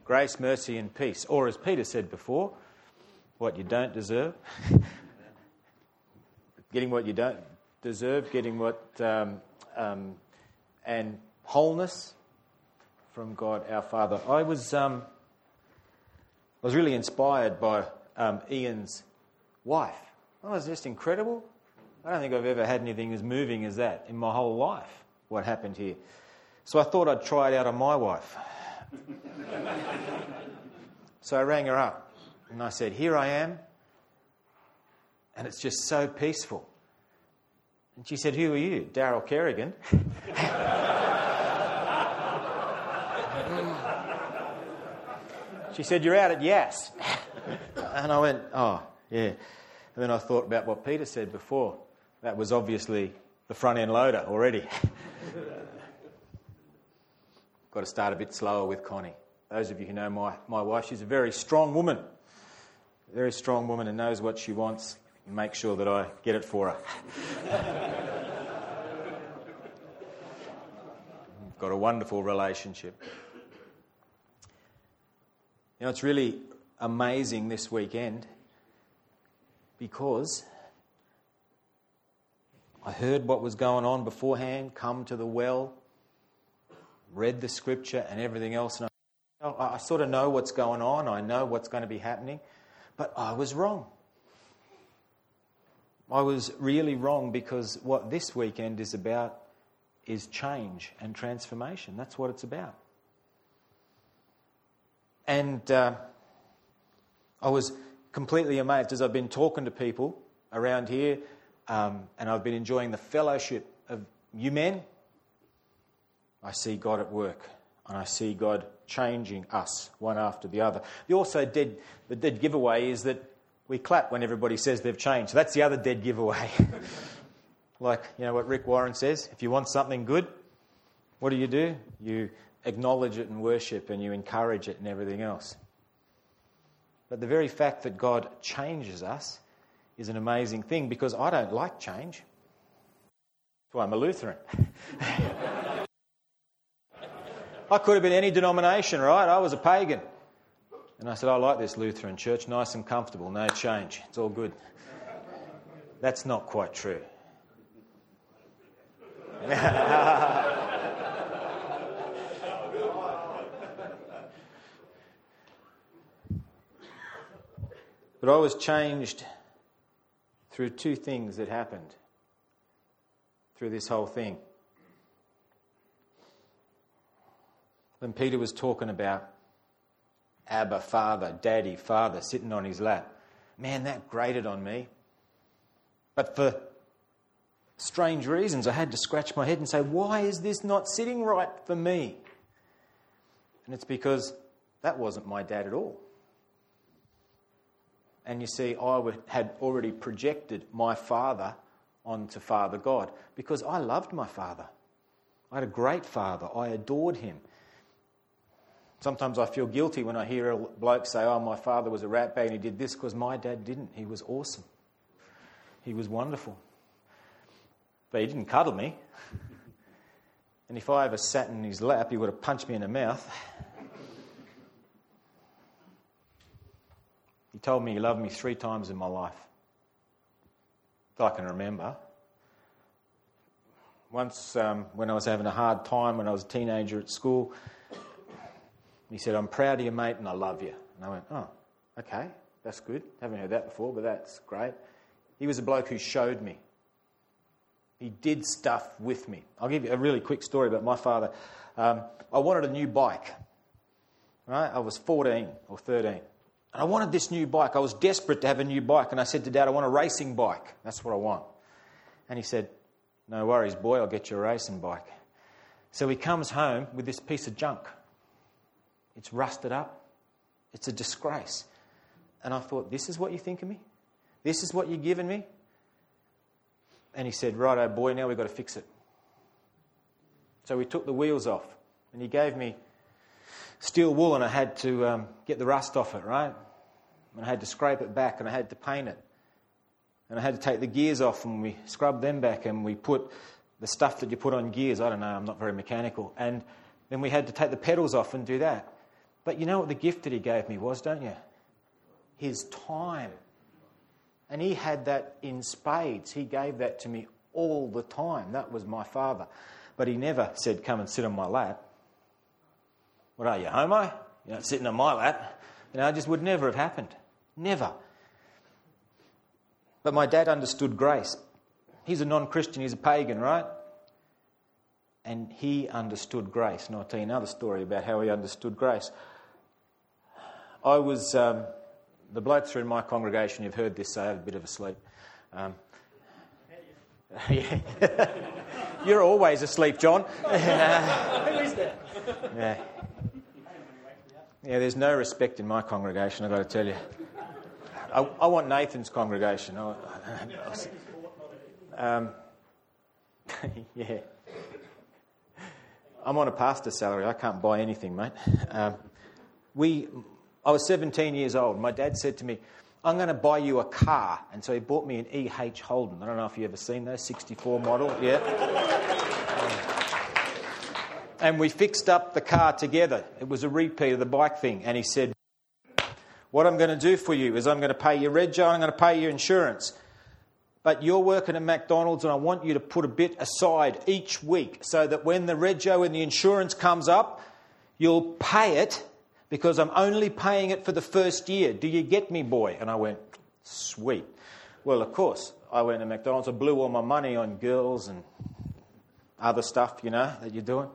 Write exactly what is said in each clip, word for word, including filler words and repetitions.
Grace, mercy and peace. Or as Peter said before, what you don't deserve. Getting what you don't deserve, getting what... Um, um, and wholeness from God our Father. I was um, I was really inspired by um, Ian's wife. That was just incredible. I don't think I've ever had anything as moving as that in my whole life, what happened here. So I thought I'd try it out on my wife. So I rang her up and I said, here I am, and it's just so peaceful. And she said, who are you? Daryl Kerrigan. She said, you're out at Yass. And I went, oh, yeah. And then I thought about what Peter said before. That was obviously the front end loader already. Got to start a bit slower with Connie. Those of you who know my, my wife, she's a very strong woman. A very strong woman and knows what she wants. And make sure that I get it for her. We've got a wonderful relationship. You know, it's really amazing this weekend because I heard what was going on beforehand, come to the well, read the scripture and everything else. And I, I sort of know what's going on. I know what's going to be happening. But I was wrong. I was really wrong because what this weekend is about is change and transformation. That's what it's about. And uh, I was completely amazed as I've been talking to people around here um, and I've been enjoying the fellowship of you men. I see God at work and I see God changing us one after the other. The also dead, the dead giveaway is that we clap when everybody says they've changed. So that's the other dead giveaway. Like, you know what Rick Warren says, if you want something good, what do you do? You acknowledge it and worship and you encourage it and everything else. But the very fact that God changes us is an amazing thing because I don't like change. That's why I'm a Lutheran. I could have been any denomination, right? I was a pagan. And I said, I like this Lutheran church, nice and comfortable, no change. It's all good. That's not quite true. But I was changed through two things that happened through this whole thing. When Peter was talking about Abba, Father, Daddy, Father, sitting on his lap, man, that grated on me. But for strange reasons, I had to scratch my head and say, why is this not sitting right for me? And it's because that wasn't my dad at all. And you see, I had already projected my father onto Father God because I loved my father. I had a great father. I adored him. Sometimes I feel guilty when I hear a bloke say, oh, my father was a ratbag and he did this, because my dad didn't. He was awesome. He was wonderful. But he didn't cuddle me. And if I ever sat in his lap, he would have punched me in the mouth. He told me he loved me three times in my life, that I can remember. Once um, when I was having a hard time, when I was a teenager at school, he said, I'm proud of you, mate, and I love you. And I went, oh, okay, that's good. Haven't heard that before, but that's great. He was a bloke who showed me. He did stuff with me. I'll give you a really quick story about my father. Um, I wanted a new bike. Right? I was fourteen or thirteen. And I wanted this new bike. I was desperate to have a new bike. And I said to Dad, I want a racing bike. That's what I want. And he said, no worries, boy, I'll get you a racing bike. So he comes home with this piece of junk. It's rusted up. It's a disgrace. And I thought, this is what you think of me? This is what you're giving me? And he said, righto, boy, now we've got to fix it. So we took the wheels off. And he gave me steel wool and I had to um, get the rust off it, right? And I had to scrape it back and I had to paint it. And I had to take the gears off and we scrubbed them back and we put the stuff that you put on gears. I don't know, I'm not very mechanical. And then we had to take the pedals off and do that. But you know what the gift that he gave me was, don't you? His time. And he had that in spades. He gave that to me all the time. That was my father. But he never said, come and sit on my lap. What are you, homo? You're not sitting on my lap. You know, it just would never have happened. Never. But my dad understood grace. He's a non-Christian, he's a pagan, right? And he understood grace. And I'll tell you another story about how he understood grace. I was... Um, The blokes who are in my congregation, you've heard this, so I have a bit of a sleep. Um, yeah. You're always asleep, John. Who is that? Yeah. Yeah, there's no respect in my congregation, I've got to tell you. I, I want Nathan's congregation. I, um, yeah. I'm on a pastor's salary. I can't buy anything, mate. Um, we... I was seventeen years old. My dad said to me, I'm going to buy you a car. And so he bought me an E H Holden. I don't know if you've ever seen those, sixty-four model. Yeah. And we fixed up the car together. It was a repeat of the bike thing. And he said, what I'm going to do for you is I'm going to pay your rego and I'm going to pay your insurance. But you're working at McDonald's and I want you to put a bit aside each week so that when the rego and the insurance comes up, you'll pay it. Because I'm only paying it for the first year. Do you get me, boy? And I went, sweet. Well, of course, I went to McDonald's. I blew all my money on girls and other stuff, you know, that you're doing.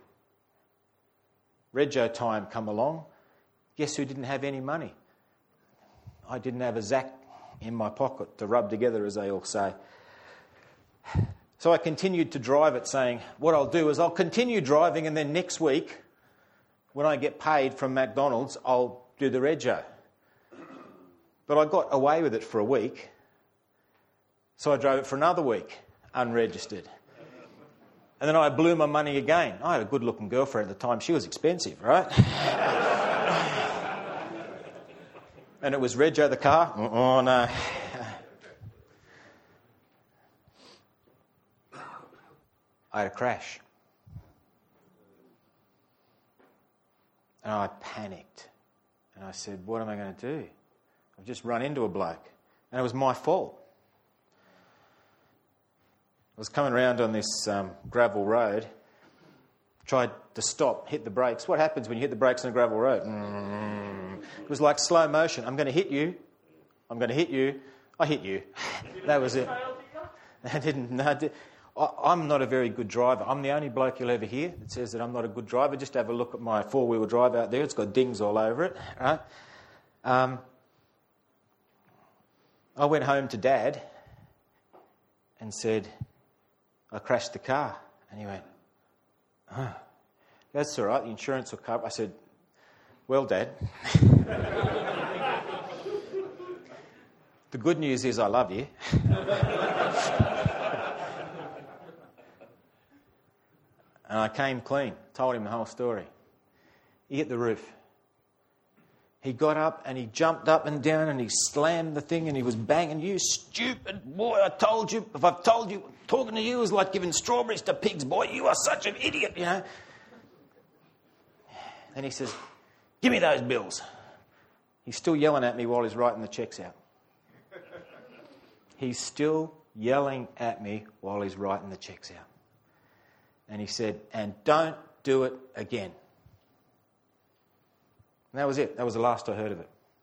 Rego time come along. Guess who didn't have any money? I didn't have a zack in my pocket to rub together, as they all say. So I continued to drive it, saying, what I'll do is I'll continue driving and then next week, when I get paid from McDonald's, I'll do the rego. But I got away with it for a week, so I drove it for another week, unregistered. And then I blew my money again. I had a good-looking girlfriend at the time. She was expensive, right? And it was rego the car. Oh, no. I had a crash. And I panicked. And I said, what am I going to do? I've just run into a bloke. And it was my fault. I was coming around on this um, gravel road, tried to stop, hit the brakes. What happens when you hit the brakes on a gravel road? Mm. It was like slow motion. I'm going to hit you. I'm going to hit you. I hit you. That was it. I didn't... No, I did. I'm not a very good driver. I'm the only bloke you'll ever hear that says that I'm not a good driver. Just have a look at my four-wheel drive out there. It's got dings all over it. Right? Um, I went home to Dad and said, I crashed the car. And he went, oh, that's all right, the insurance will cover. I said, well, Dad, the good news is I love you. And I came clean, told him the whole story. He hit the roof. He got up and he jumped up and down and he slammed the thing and he was banging, you stupid boy, I told you, if I've told you, talking to you is like giving strawberries to pigs, boy, you are such an idiot, you know. And he says, give me those bills. He's still yelling at me while he's writing the checks out. He's still yelling at me while he's writing the checks out. And he said, and don't do it again. And that was it. That was the last I heard of it.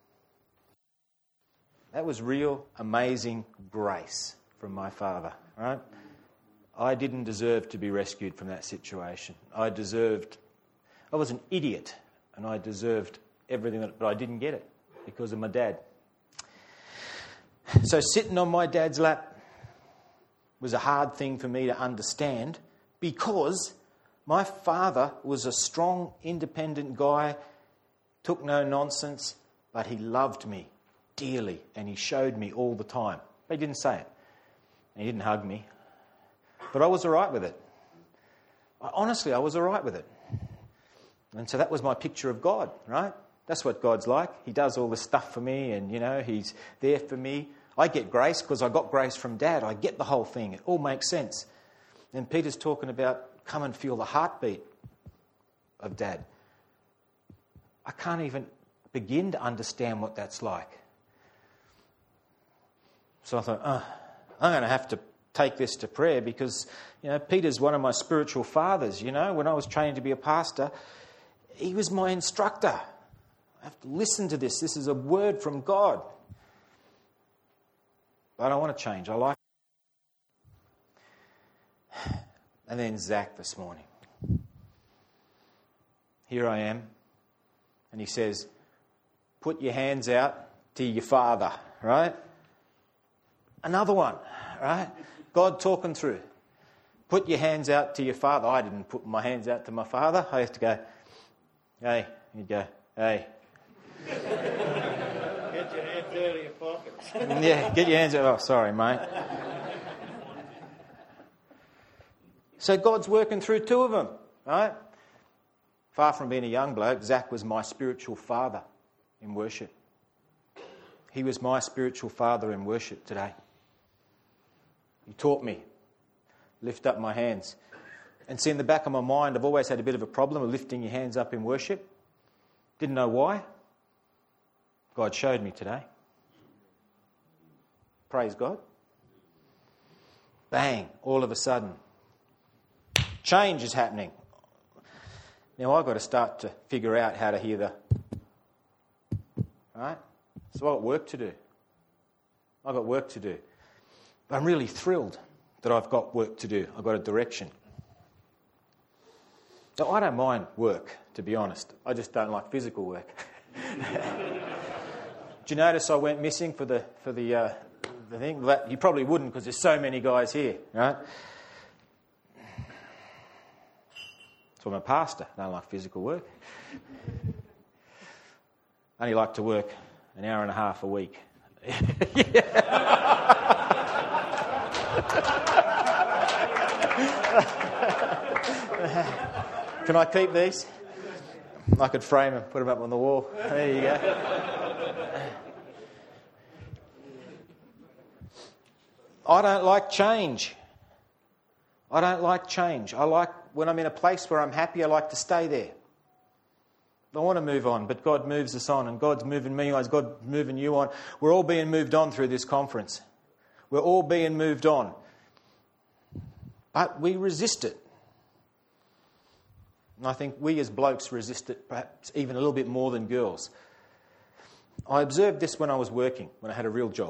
That was real, amazing grace from my father, right? I didn't deserve to be rescued from that situation. I deserved... I was an idiot, and I deserved everything, that, but I didn't get it because of my dad. So sitting on my dad's lap was a hard thing for me to understand because my father was a strong, independent guy, took no nonsense, but he loved me dearly and he showed me all the time. But he didn't say it. And he didn't hug me. But I was all right with it. I, honestly, I was all right with it. And so that was my picture of God, right? That's what God's like. He does all this stuff for me and, you know, he's there for me. I get grace because I got grace from Dad. I get the whole thing. It all makes sense. And Peter's talking about come and feel the heartbeat of Dad. I can't even begin to understand what that's like. So I thought, oh, I'm going to have to take this to prayer because, you know, Peter's one of my spiritual fathers, you know. When I was training to be a pastor, he was my instructor. I have to listen to this. This is a word from God. But I don't want to change. I like it. And then Zach this morning. Here I am. And he says, put your hands out to your father, right? Another one, right? God talking through. Put your hands out to your father. I didn't put my hands out to my father. I used to go, hey. He'd go, hey. Get your hands out of your pockets. Yeah, get your hands out. Oh, sorry, mate. So God's working through two of them, right? Far from being a young bloke, Zach was my spiritual father in worship. He was my spiritual father in worship today. He taught me, lift up my hands. And see, in the back of my mind, I've always had a bit of a problem with lifting your hands up in worship. Didn't know why. God showed me today. Praise God. Bang, all of a sudden. Change is happening. Now I've got to start to figure out how to hear the... Right? So I've got work to do. I've got work to do. But I'm really thrilled that I've got work to do. I've got a direction. So I don't mind work, to be honest. I just don't like physical work. Do you notice I went missing for the for the uh, the thing? That, you probably wouldn't because there's so many guys here, right? So I'm a pastor. I don't like physical work. I only like to work an hour and a half a week. Can I keep these? I could frame them, put them up on the wall. There you go. I don't like change. I don't like change. I like, when I'm in a place where I'm happy, I like to stay there. I want to move on, but God moves us on, and God's moving me on, God's moving you on. We're all being moved on through this conference. We're all being moved on. But we resist it. And I think we as blokes resist it perhaps even a little bit more than girls. I observed this when I was working, when I had a real job.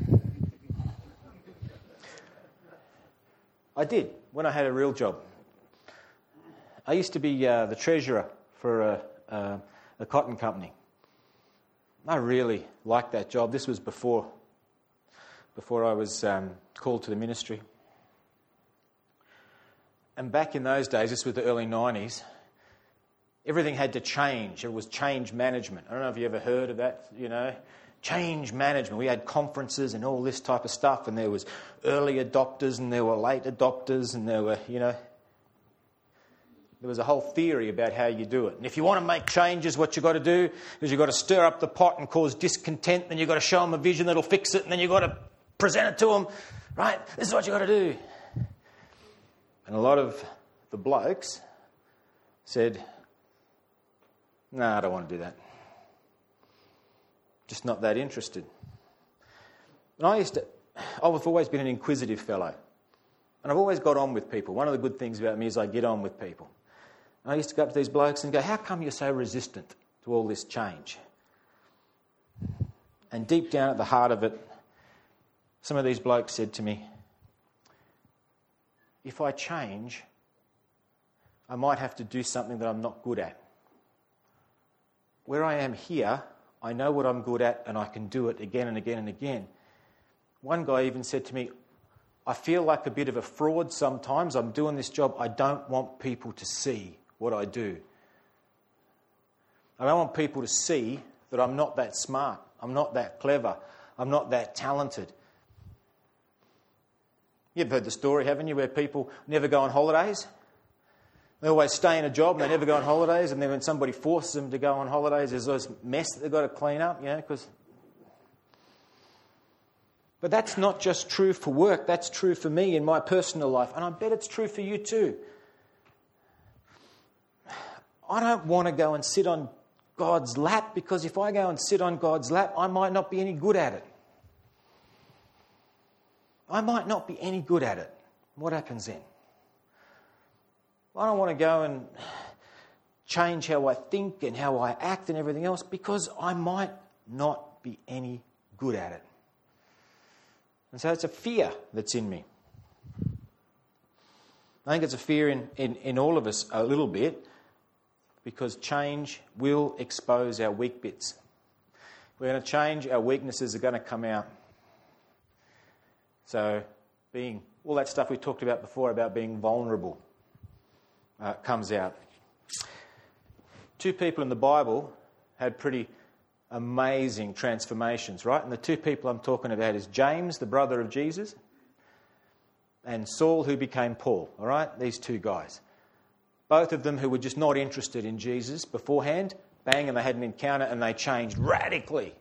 I did, when I had a real job. I used to be uh, the treasurer for a, a, a cotton company. I really liked that job. This was before, before I was um, called to the ministry. And back in those days, this was the early nineties, everything had to change. It was change management. I don't know if you ever heard of that, you know. Change management. We had conferences and all this type of stuff, and there was early adopters and there were late adopters and there were, you know, there was a whole theory about how you do it. And if you want to make changes, what you've got to do is you've got to stir up the pot and cause discontent, then you've got to show them a vision that'll fix it, and then you've got to present it to them, right? This is what you've got to do. And a lot of the blokes said, no, nah, I don't want to do that. Just not that interested. And I used to, I've always been an inquisitive fellow. And I've always got on with people. One of the good things about me is I get on with people. And I used to go up to these blokes and go, how come you're so resistant to all this change? And deep down at the heart of it, some of these blokes said to me, if I change, I might have to do something that I'm not good at. Where I am here, I know what I'm good at and I can do it again and again and again. One guy even said to me, I feel like a bit of a fraud sometimes. I'm doing this job. I don't want people to see what I do. I don't want people to see that I'm not that smart. I'm not that clever. I'm not that talented. You've heard the story, haven't you, where people never go on holidays? They always stay in a job and they never go on holidays, and then when somebody forces them to go on holidays, there's this mess that they've got to clean up, you know, because... But that's not just true for work, that's true for me in my personal life, and I bet it's true for you too. I don't want to go and sit on God's lap, because if I go and sit on God's lap, I might not be any good at it. I might not be any good at it. What happens then? I don't want to go and change how I think and how I act and everything else, because I might not be any good at it. And so it's a fear that's in me. I think it's a fear in, in, in all of us a little bit, because change will expose our weak bits. We're going to change, our weaknesses are going to come out. So being all that stuff we talked about before about being vulnerable uh, comes out. Two people in the Bible had pretty amazing transformations, right? And the two people I'm talking about is James, the brother of Jesus, and Saul, who became Paul, all right? These two guys. Both of them who were just not interested in Jesus beforehand, bang, and they had an encounter and they changed radically.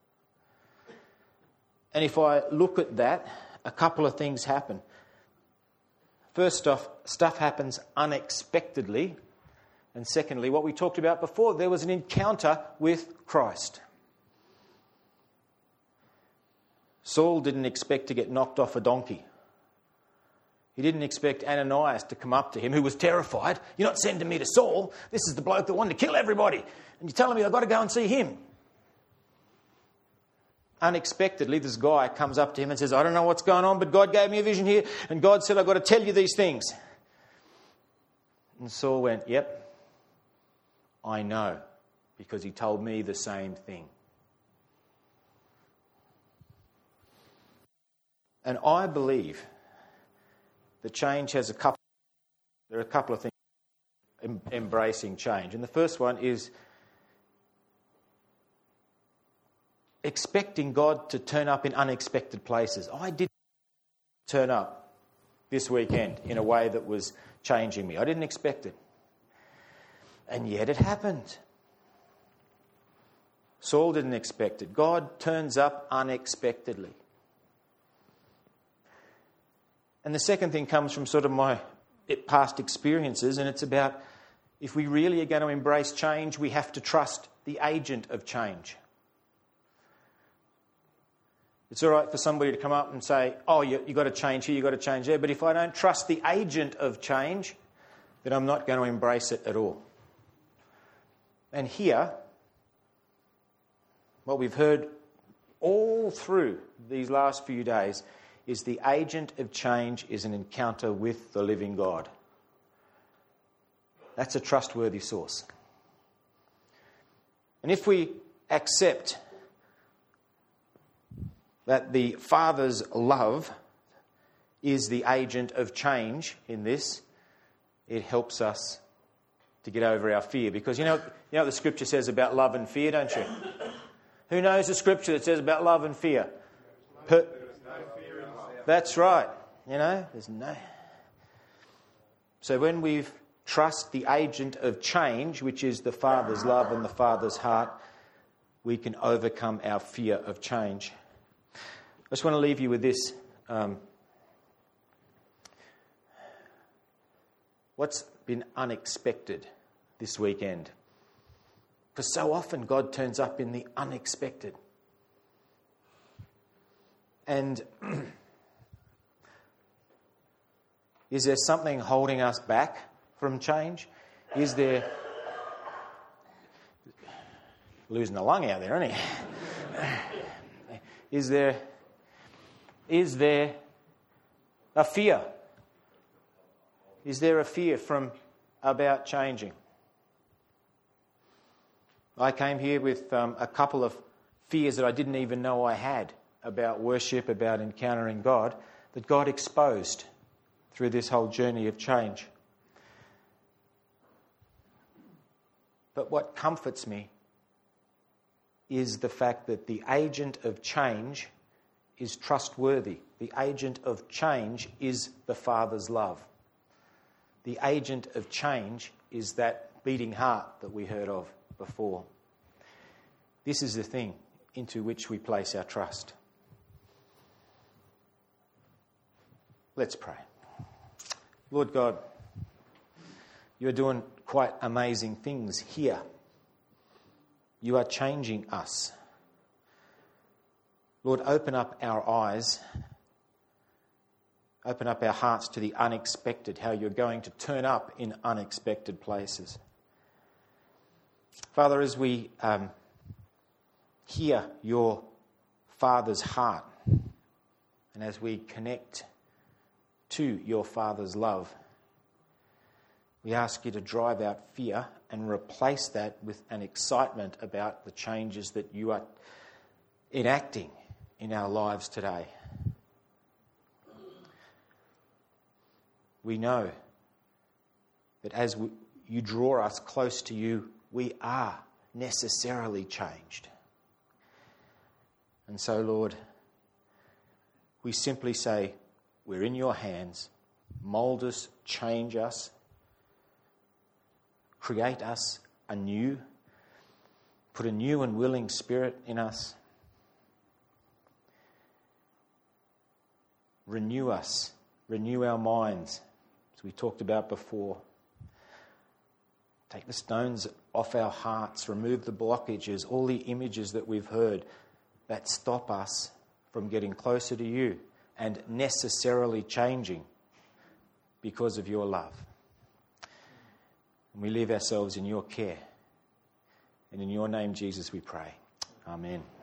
And if I look at that, a couple of things happen. First off, stuff happens unexpectedly. And secondly, what we talked about before, there was an encounter with Christ. Saul didn't expect to get knocked off a donkey. He didn't expect Ananias to come up to him, who was terrified. You're not sending me to Saul. This is the bloke that wanted to kill everybody. And you're telling me I've got to go and see him. Unexpectedly, this guy comes up to him and says, I don't know what's going on, but God gave me a vision here, and God said I've got to tell you these things. And Saul went, yep, I know, because he told me the same thing. And I believe that change has a couple, there are a couple of things em- embracing change. And the first one is expecting God to turn up in unexpected places. I didn't turn up this weekend in a way that was changing me. I didn't expect it. And yet it happened. Saul didn't expect it. God turns up unexpectedly. And the second thing comes from sort of my past experiences, and it's about if we really are going to embrace change, we have to trust the agent of change. It's all right for somebody to come up and say, oh, you, you've got to change here, you've got to change there. But if I don't trust the agent of change, then I'm not going to embrace it at all. And here, what we've heard all through these last few days is the agent of change is an encounter with the living God. That's a trustworthy source. And if we accept that the Father's love is the agent of change in this, it helps us to get over our fear. Because you know, you know what the Scripture says about love and fear, don't you? Who knows the Scripture that says about love and fear? Per- That's right. You know, there's no... So when we trust the agent of change, which is the Father's love and the Father's heart, we can overcome our fear of change. I just want to leave you with this. Um, what's been unexpected this weekend? Because so often God turns up in the unexpected. And is there something holding us back from change? Is there... Losing a lung out there, isn't he? Is there... Is there a fear? Is there a fear from about changing? I came here with um, a couple of fears that I didn't even know I had about worship, about encountering God, that God exposed through this whole journey of change. But what comforts me is the fact that the agent of change is trustworthy. The agent of change is the Father's love. The agent of change is that beating heart that we heard of before. This is the thing into which we place our trust. Let's pray. Lord God, you're doing quite amazing things here. You are changing us. Lord, open up our eyes. Open up our hearts to the unexpected, how you're going to turn up in unexpected places. Father, as we um, hear your Father's heart, and as we connect to your Father's love, we ask you to drive out fear and replace that with an excitement about the changes that you are enacting in our lives today. We know that as we, you draw us close to you, we are necessarily changed. And so, Lord, we simply say, we're in your hands. Mould us, change us, create us anew, put a new and willing spirit in us. Renew us, renew our minds, as we talked about before. Take the stones off our hearts, remove the blockages, all the images that we've heard that stop us from getting closer to you and necessarily changing because of your love. And we leave ourselves in your care. And in your name, Jesus, we pray. Amen.